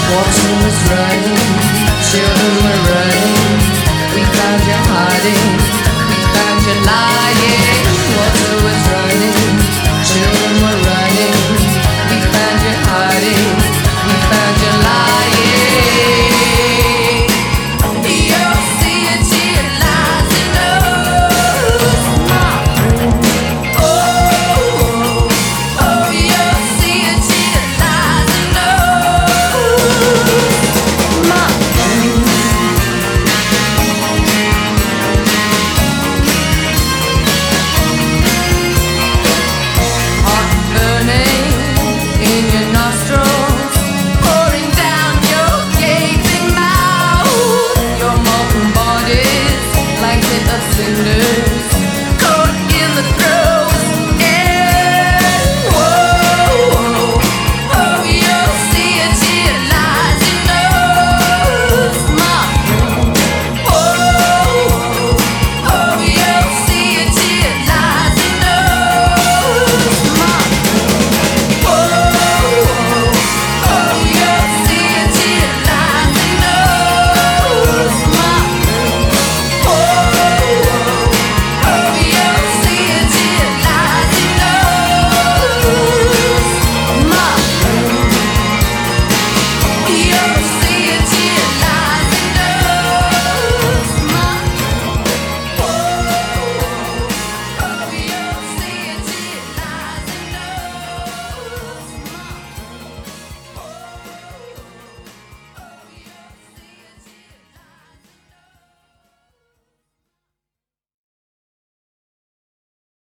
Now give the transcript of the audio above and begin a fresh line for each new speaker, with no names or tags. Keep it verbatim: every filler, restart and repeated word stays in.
Water was running, children were running. We found you hiding, we found you lying. Water was running, children were running. We found you hiding, we found you lying. Your city lies in us, my friend. Oh, oh, your city lies in us, my friend. Heart burning in your nostrils, pouring down your gaping mouth. Your molten body's blanket of cinders, caught in the throes. And whoa, oh, your city lies in us, my friend. Whoa, oh, your city lies in us, my friend. Whoa, oh, your city lies in us, my friend. Whoa, oh, your city lies in us, my friend. Your